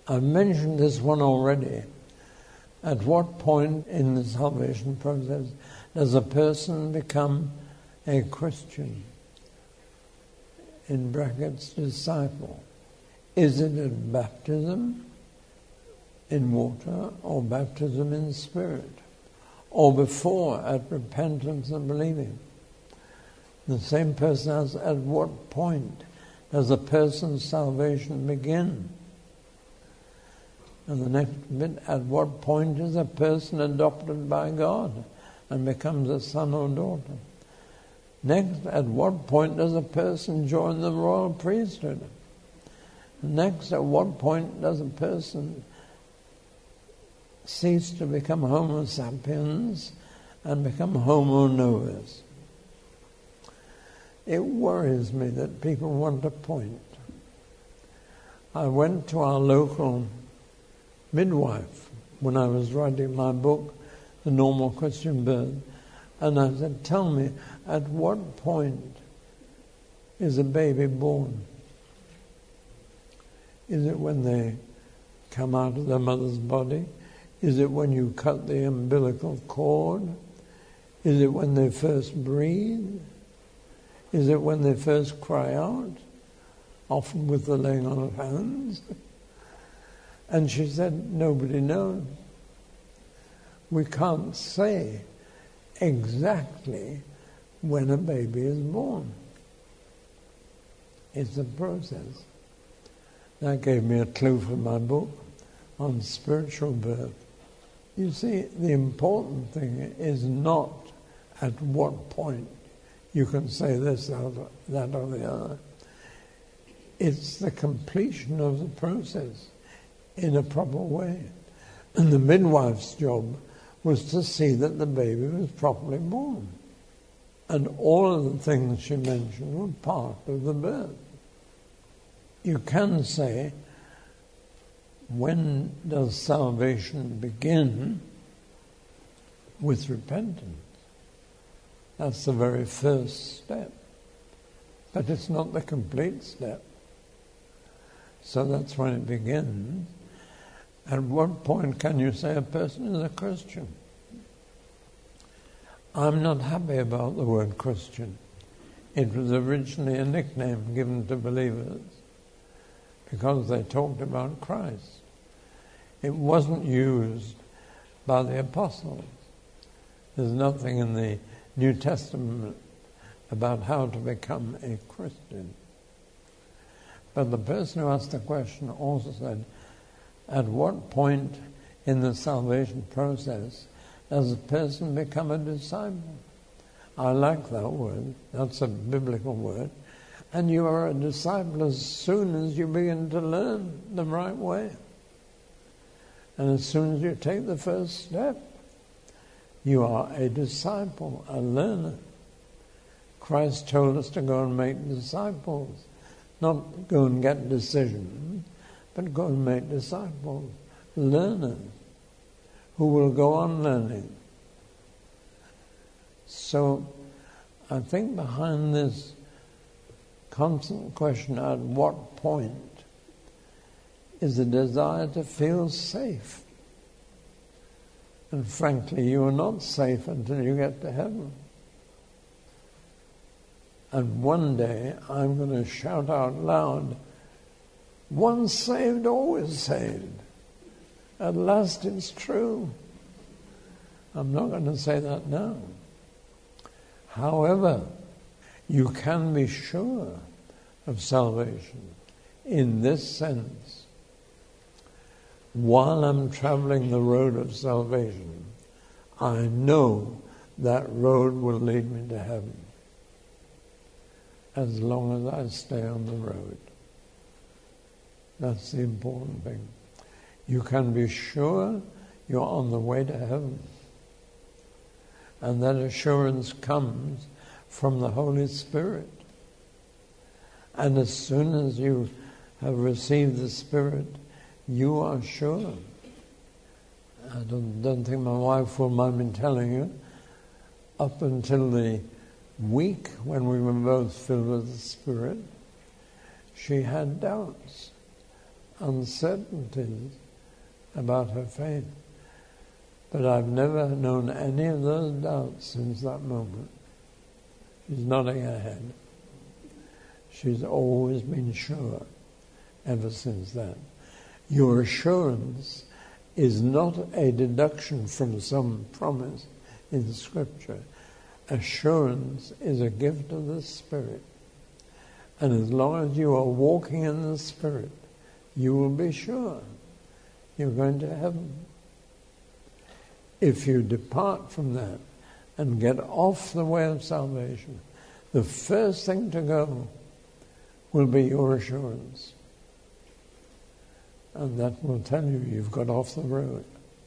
I've mentioned this one already. At what point in the salvation process does a person become a Christian? In brackets, disciple. Is it at baptism in water or baptism in spirit? Or before, at repentance and believing? The same person asks, at what point does a person's salvation begin? And the next bit, at what point is a person adopted by God and becomes a son or daughter? Next, at what point does a person join the royal priesthood? Next, at what point does a person cease to become Homo sapiens and become Homo novus? It worries me that people want a point. I went to our local midwife when I was writing my book, The Normal Christian Birth, and I said, tell me, at what point is a baby born? Is it when they come out of their mother's body? Is it when you cut the umbilical cord? Is it when they first breathe? Is it when they first cry out? Often with the laying on of hands. And she said, nobody knows. We can't say exactly when a baby is born. It's a process. That gave me a clue for my book on spiritual birth. You see, the important thing is not at what point you can say this, that, or the other. It's the completion of the process in a proper way. And the midwife's job was to see that the baby was properly born. And all of the things she mentioned were part of the birth. You can say, when does salvation begin? With repentance. That's the very first step. But it's not the complete step. So that's when it begins. At what point can you say a person is a Christian? I'm not happy about the word Christian. It was originally a nickname given to believers because they talked about Christ. It wasn't used by the apostles. There's nothing in the New Testament about how to become a Christian. But the person who asked the question also said, at what point in the salvation process does a person become a disciple? I like that word. That's a biblical word. And you are a disciple as soon as you begin to learn the right way. And as soon as you take the first step, you are a disciple, a learner. Christ told us to go and make disciples, not go and get decisions, but go and make disciples, learners, who will go on learning. So I think behind this constant question, at what point, is a desire to feel safe. And frankly, you are not safe until you get to heaven. And one day I'm going to shout out loud, once saved, always saved. At last it's true. I'm not going to say that now. However, you can be sure of salvation in this sense. While I'm traveling the road of salvation, I know that road will lead me to heaven as long as I stay on the road. That's the important thing. You can be sure you're on the way to heaven. And that assurance comes from the Holy Spirit. And as soon as you have received the Spirit, you are sure. I don't think my wife will mind me telling you, up until the week when we were both filled with the Spirit, she had doubts uncertainties about her faith. But I've never known any of those doubts since that moment. She's nodding her head. She's always been sure ever since then. Your assurance is not a deduction from some promise in Scripture. Assurance is a gift of the Spirit. And as long as you are walking in the Spirit, you will be sure you're going to heaven. If you depart from that and get off the way of salvation, the first thing to go will be your assurance. And that will tell you you've got off the road.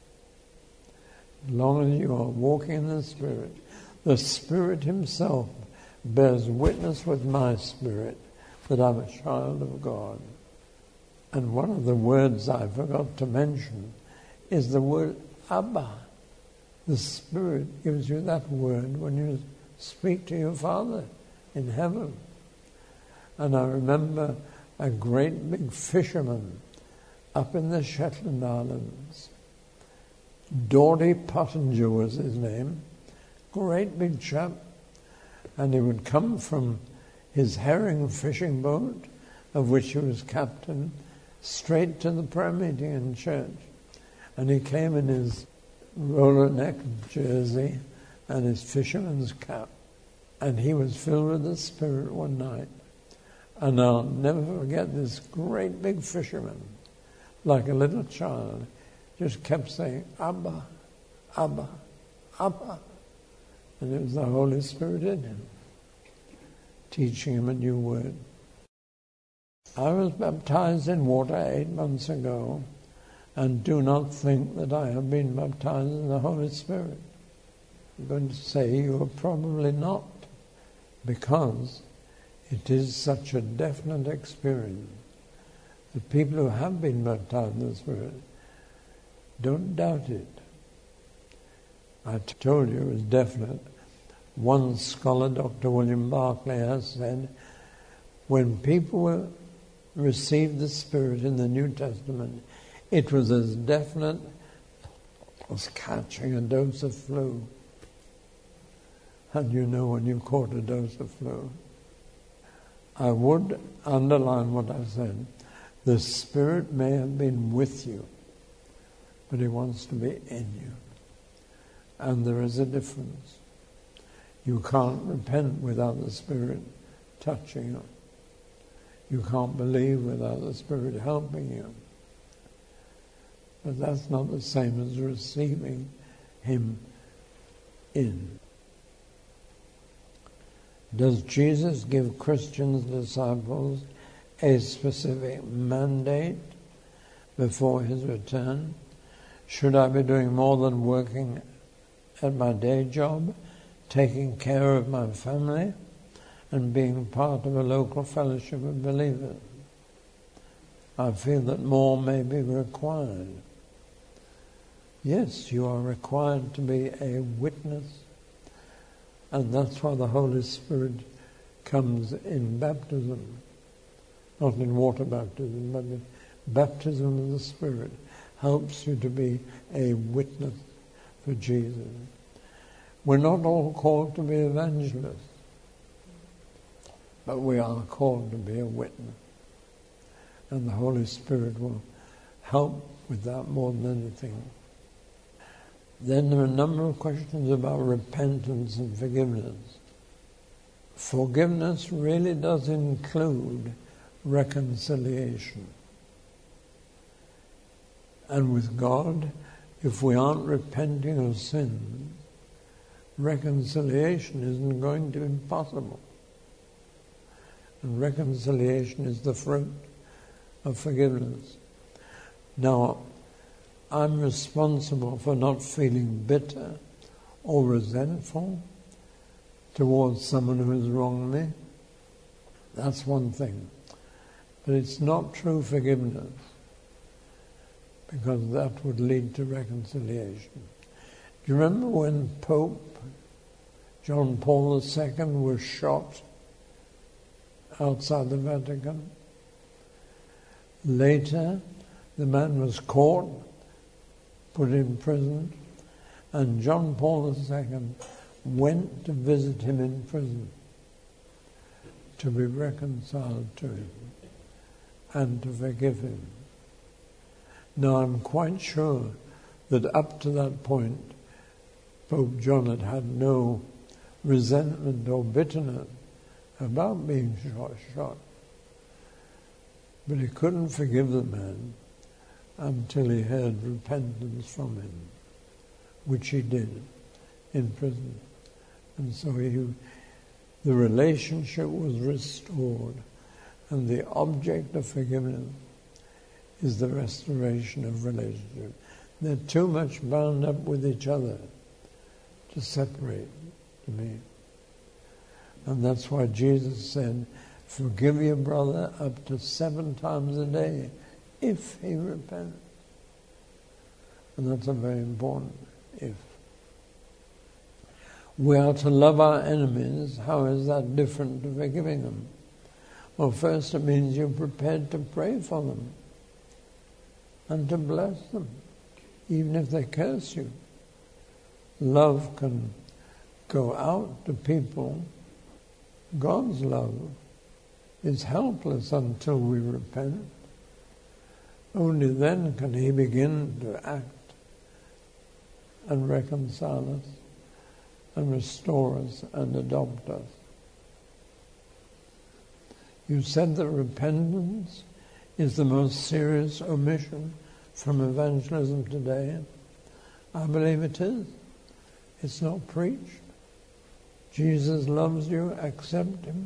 As long as you are walking in the Spirit Himself bears witness with my spirit that I'm a child of God. And one of the words I forgot to mention is the word Abba. The Spirit gives you that word when you speak to your Father in heaven. And I remember a great big fisherman up in the Shetland Islands. Dawdy Pottinger was his name. Great big chap. And he would come from his herring fishing boat, of which he was captain, straight to the prayer meeting in church. And he came in his roller neck jersey and his fisherman's cap. And he was filled with the Spirit one night. And I'll never forget this great big fisherman, like a little child, just kept saying, Abba, Abba, Abba. And it was the Holy Spirit in him, teaching him a new word. I was baptized in water 8 months ago, and do not think that I have been baptized in the Holy Spirit. I'm going to say you are probably not, because it is such a definite experience. The people who have been baptized in the Spirit, don't doubt it. I told you it was definite. One scholar, Dr. William Barclay, has said, when people received the Spirit in the New Testament, it was as definite as catching a dose of flu. And you know when you caught a dose of flu. I would underline what I said. The Spirit may have been with you, but He wants to be in you. And there is a difference. You can't repent without the Spirit touching you. You can't believe without the Spirit helping you. But that's not the same as receiving Him in. Does Jesus give Christian disciples a specific mandate before His return? Should I be doing more than working at my day job, taking care of my family, and being part of a local fellowship of believers? I feel that more may be required. Yes, you are required to be a witness, and that's why the Holy Spirit comes in baptism, not in water baptism, but in baptism of the Spirit, helps you to be a witness for Jesus. We're not all called to be evangelists, but we are called to be a witness. And the Holy Spirit will help with that more than anything. Then there are a number of questions about repentance and forgiveness. Forgiveness really does include reconciliation. And with God, if we aren't repenting of sin, reconciliation isn't going to be possible. And reconciliation is the fruit of forgiveness. Now, I'm responsible for not feeling bitter or resentful towards someone who has wronged me. That's one thing. But it's not true forgiveness, because that would lead to reconciliation. Do you remember when Pope John Paul II was shot outside the Vatican? Later, the man was caught, put in prison, and John Paul II went to visit him in prison to be reconciled to him and to forgive him. Now, I'm quite sure that up to that point, Pope John had no resentment or bitterness about being shot. But he couldn't forgive the man until he heard repentance from him, which he did in prison. And so the relationship was restored, and the object of forgiveness is the restoration of relationship. They're too much bound up with each other to separate to me. And that's why Jesus said, forgive your brother up to 7 times a day if he repents. And that's a very important if. We are to love our enemies. How is that different to forgiving them? Well, first it means you're prepared to pray for them and to bless them, even if they curse you. Love can go out to people. God's love is helpless until we repent. Only then can He begin to act and reconcile us and restore us and adopt us. You said that repentance is the most serious omission from evangelism today. I believe it is. It's not preached. Jesus loves you, accept Him.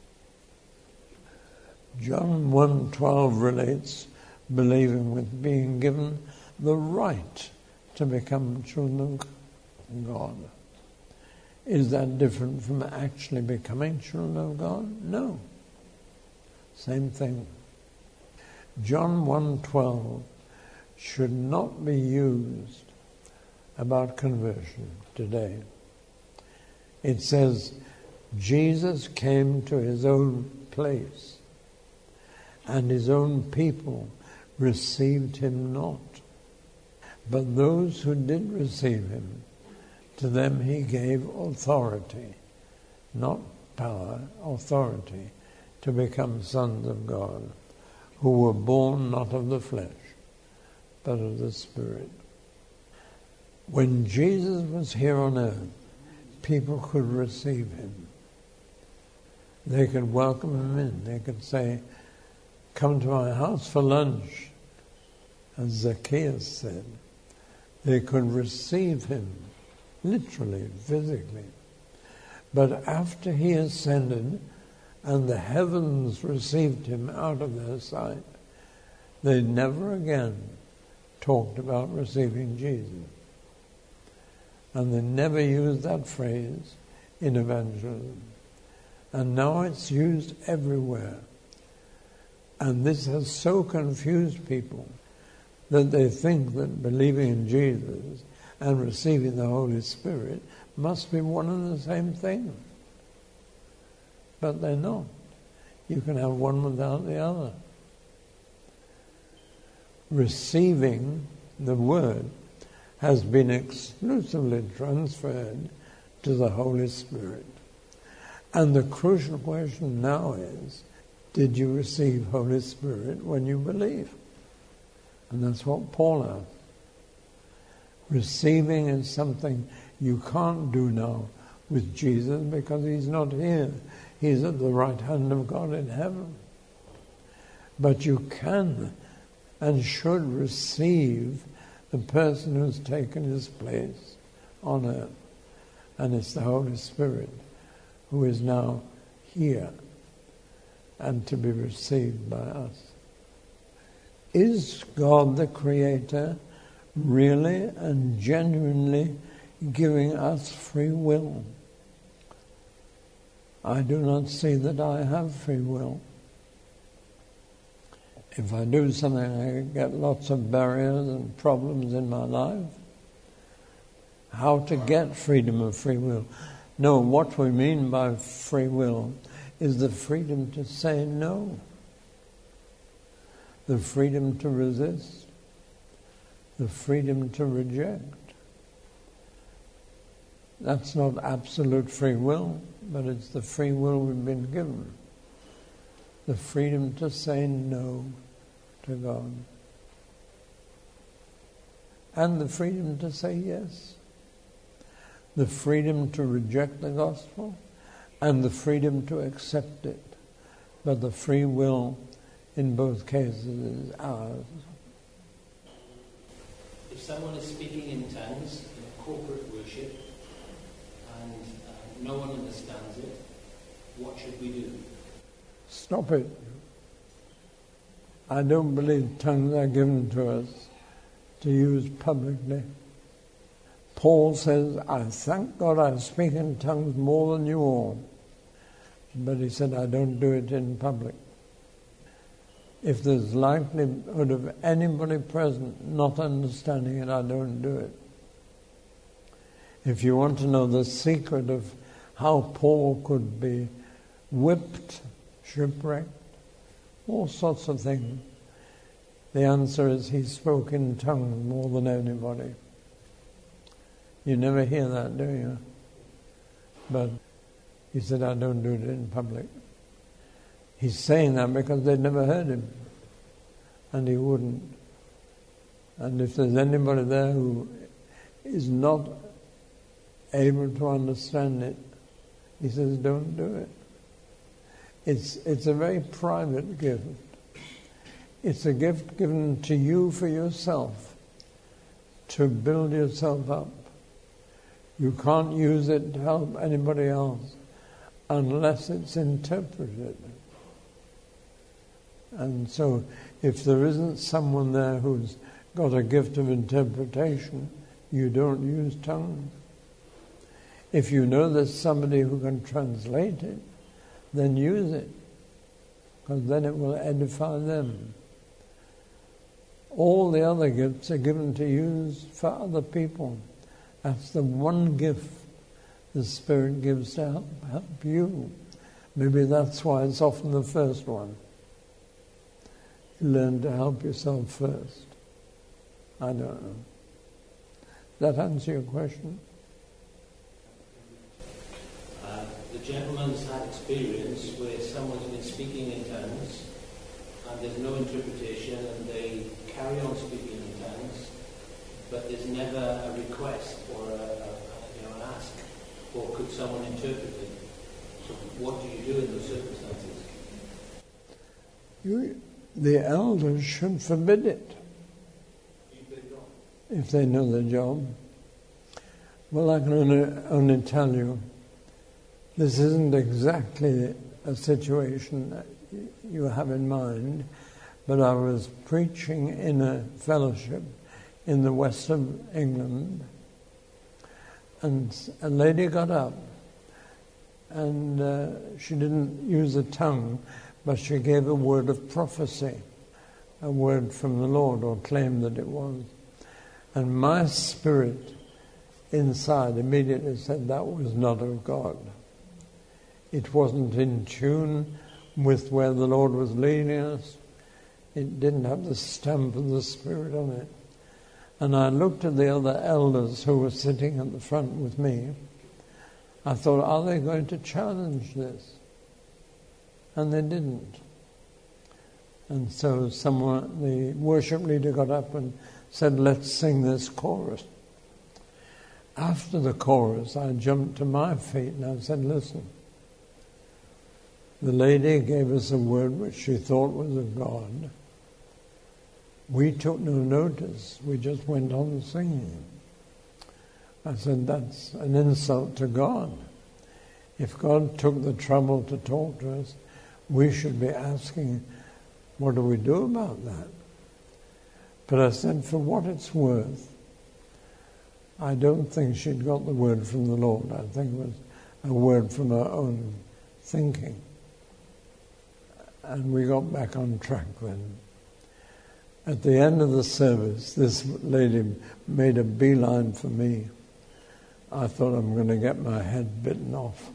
John 1:12 relates believing with being given the right to become children of God. Is that different from actually becoming children of God? No. Same thing. John 1:12 should not be used about conversion today. It says, Jesus came to His own place, and His own people received Him not. But those who did receive Him, to them He gave authority, not power, authority, to become sons of God, who were born not of the flesh, but of the Spirit. When Jesus was here on earth, people could receive Him. They could welcome Him in. They could say, come to my house for lunch, as Zacchaeus said. They could receive Him, literally, physically. But after He ascended and the heavens received Him out of their sight, they never again talked about receiving Jesus. And they never used that phrase in evangelism. And now it's used everywhere. And this has so confused people that they think that believing in Jesus and receiving the Holy Spirit must be one and the same thing. But they're not. You can have one without the other. Receiving the Word has been exclusively transferred to the Holy Spirit. And the crucial question now is, did you receive Holy Spirit when you believe? And that's what Paul asked. Receiving is something you can't do now with Jesus because He's not here. He's at the right hand of God in heaven. But you can and should receive the person who's taken His place on earth. And it's the Holy Spirit who is now here and to be received by us. Is God the Creator really and genuinely giving us free will? I do not see that I have free will. If I do something, I get lots of barriers and problems in my life. How to get freedom of free will? No, what we mean by free will is the freedom to say no. the freedom to resist, the freedom to reject. That's not absolute free will, but it's the free will we've been given. The freedom to say no to God. And the freedom to say yes. The freedom to reject the gospel and the freedom to accept it. But the free will in both cases is ours. If someone is speaking in tongues in a corporate worship and no one understands it, what should we do? Stop it. I don't believe tongues are given to us to use publicly. Paul says, I thank God I speak in tongues more than you all. But he said, I don't do it in public. If there's likelihood of anybody present not understanding it, I don't do it. If you want to know the secret of how Paul could be whipped, shipwrecked, all sorts of things, the answer is he spoke in tongues more than anybody. You never hear that, do you? But he said, I don't do it in public. He's saying that because they'd never heard him. And he wouldn't. And if there's anybody there who is not able to understand it, he says, don't do it. It's a very private gift. It's a gift given to you for yourself, to build yourself up. You can't use it to help anybody else unless it's interpreted. And so if there isn't someone there who's got a gift of interpretation, you don't use tongues. If you know there's somebody who can translate it, then use it, because then it will edify them. All the other gifts are given to use for other people. That's the one gift the Spirit gives to help you. Maybe that's why it's often the first one. You learn to help yourself first. I don't know. Does that answer your question? The gentleman's had experience where someone's been speaking in tongues and there's no interpretation and they carry on speaking in tongues, but there's never a request or an ask, or could someone interpret it? So what do you do in those circumstances? The elders should forbid it if they know the job. Well, I can only tell you, this isn't exactly a situation that you have in mind, but I was preaching in a fellowship in the west of England, and a lady got up, and she didn't use a tongue, but she gave a word of prophecy, a word from the Lord, or claimed that it was. And my spirit inside immediately said that was not of God. It wasn't in tune with where the Lord was leading us. It didn't have the stamp of the Spirit on it. And I looked at the other elders who were sitting at the front with me. I thought, are they going to challenge this? And they didn't. And so the worship leader got up and said, let's sing this chorus. After the chorus, I jumped to my feet and I said, listen, the lady gave us a word which she thought was of God. We took no notice. We just went on singing. I said, that's an insult to God. If God took the trouble to talk to us, we should be asking, what do we do about that? But I said, for what it's worth, I don't think she'd got the word from the Lord. I think it was a word from her own thinking. And we got back on track then. At the end of the service, this lady made a beeline for me. I thought I'm going to get my head bitten off.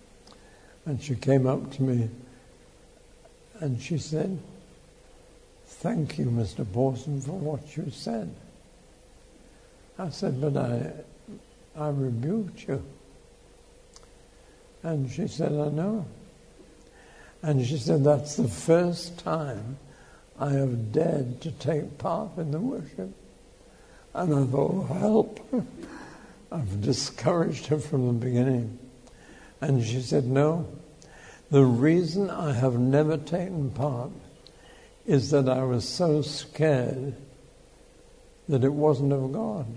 And she came up to me and she said, thank you, Mr. Pawson, for what you said. I said, but I rebuked you. And she said, I know. And she said, that's the first time I have dared to take part in the worship. And I thought, oh, help. I've discouraged her from the beginning. And she said, no, the reason I have never taken part is that I was so scared that it wasn't of God.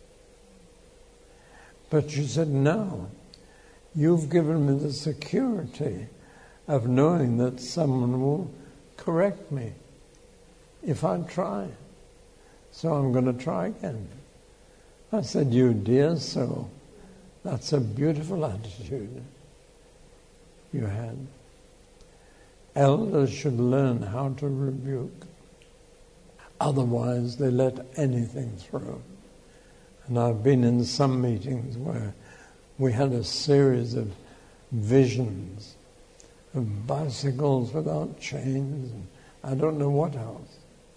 But she said, no, you've given me the security of knowing that someone will correct me if I try. So I'm going to try again. I said, you dear soul, that's a beautiful attitude you had. Elders should learn how to rebuke. Otherwise, they let anything through. And I've been in some meetings where we had a series of visions of bicycles without chains and I don't know what else.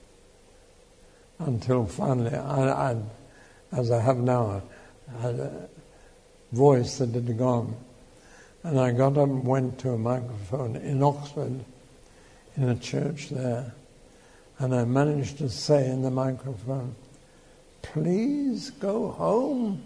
Until finally, I as I have now, I had a voice that had gone. And I got up and went to a microphone in Oxford, in a church there. And I managed to say in the microphone, please go home.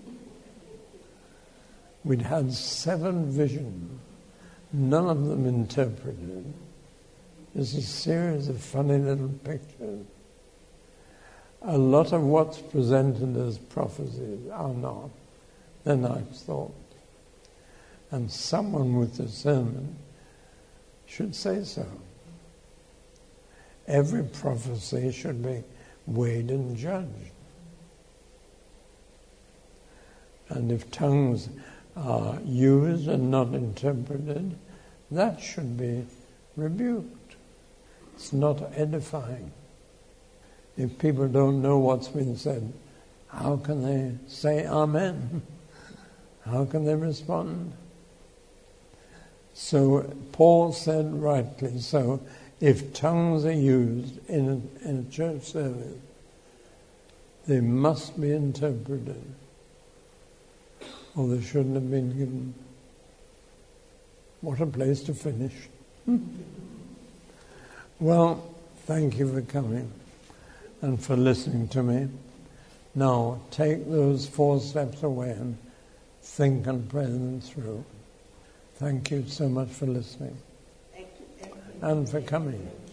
We'd had 7 visions, none of them interpreted. There's a series of funny little pictures. A lot of what's presented as prophecies are not. They're nice thoughts. And someone with discernment should say so. Every prophecy should be weighed and judged. And if tongues are used and not interpreted, that should be rebuked. It's not edifying. If people don't know what's been said, how can they say amen? How can they respond? So Paul said rightly so, if tongues are used in a church service, they must be interpreted, or they shouldn't have been given. What a place to finish. Well, thank you for coming and for listening to me. Now, take those 4 steps away and think and pray them through. Thank you so much for listening and for coming.